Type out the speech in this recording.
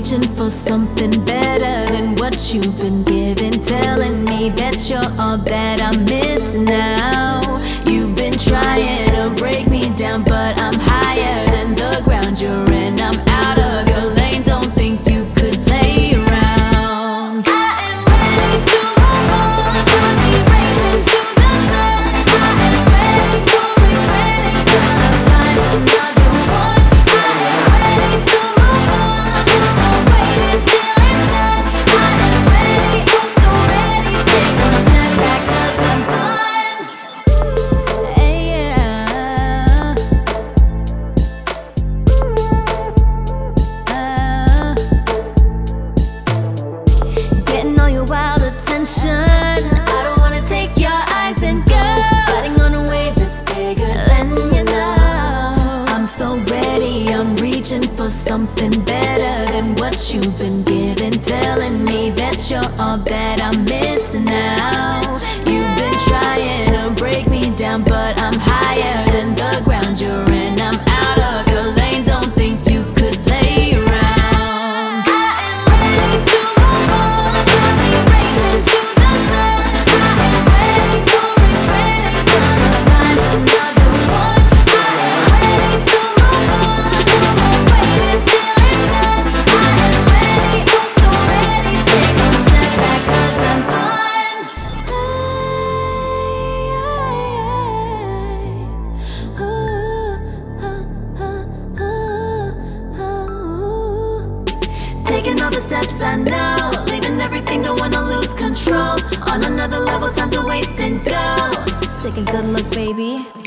reaching for something better than what you've been given. Telling me that you're all that I'm missing now. You've been trying to break me down, but I'm higher than the ground you're in. I'm out of your lane, don't think you could play around. I am ready to move on, I'll be racing to the sun. I am ready, no regretting, gonna find another one. I am ready to move on, I won't wait until it's done. I am ready, oh so ready, take one step back 'cause I'm done. Hey, yeah. Getting all your wild attention, I don't wanna take your eyes and go. Riding on a wave that's bigger than you know. I'm so ready, I'm reaching for something better than what you've been given. Telling me that you're all that I'm missing now. You've been trying to break me down, but I'm higher than the ground you're in. I'm out of your lane, don't think you could play around. I am ready to move on, I'll be racing to the sun. I am ready, no regretting, gonna find another one. I am ready to move on, I won't wait until it's done. I am ready, oh so ready, take one step back 'cause I'm done. Taking all the steps I know, leaving everything, don't wanna lose control. On another level, time's a waste and go. Take a good look, baby.